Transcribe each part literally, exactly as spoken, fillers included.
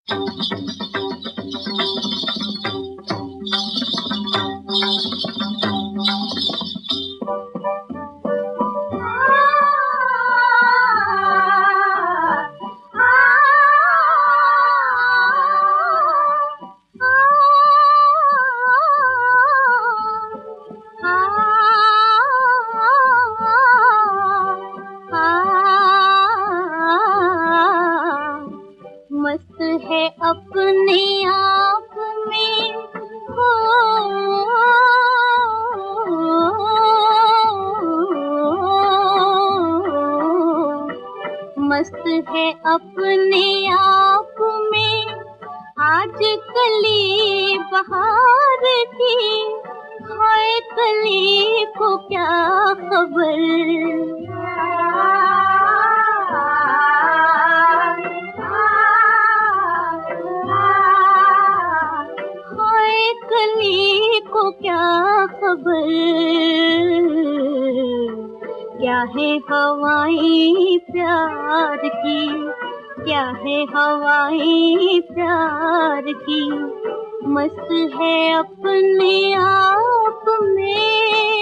मस्त है अपने आप में हो, मस्त है अपने आप में आज कली बहार की, हाय कली को क्या खबर। को क्या खबर, क्या है हवाएं प्यार की, क्या है हवाएं प्यार की, मस्त है अपने आप में।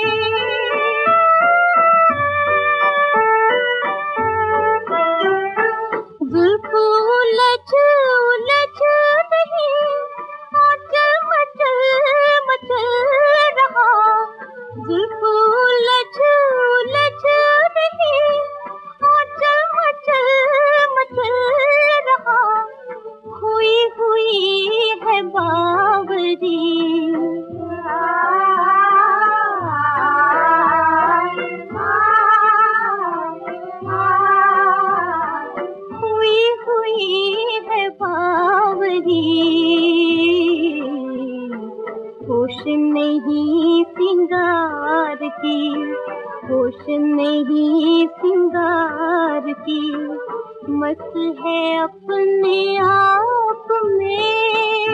जुल्फ उलझ उलझ नहीं, आंचल मचल मचल रहा, जुल्फ उलझ उलझ नहीं, आंचल मचल मचल रहा, हुई हुई है बावरी। हुई हुई है बावरी, होश नहीं सिंगार की, होश नहीं सिंगार की, मस्त है अपने आप में।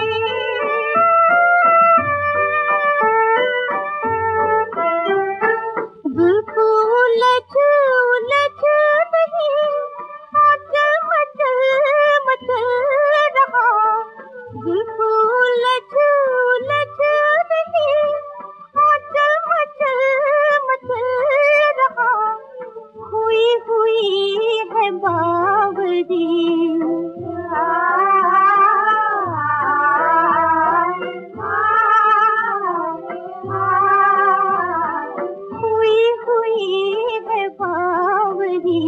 जुल्फ उलझ उलझ नहीं, आंचल मचल मचल रहा, जुल्फ उलझ उलझ नहीं, आंचल मचल मचल रहा, हुई हुई है बावरी। हुई हुई है बावरी,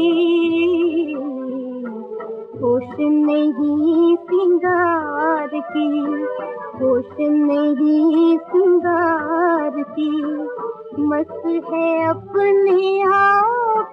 होश नहीं सिंगार की, होश नहीं सिंगार की, मस्त है अपने आप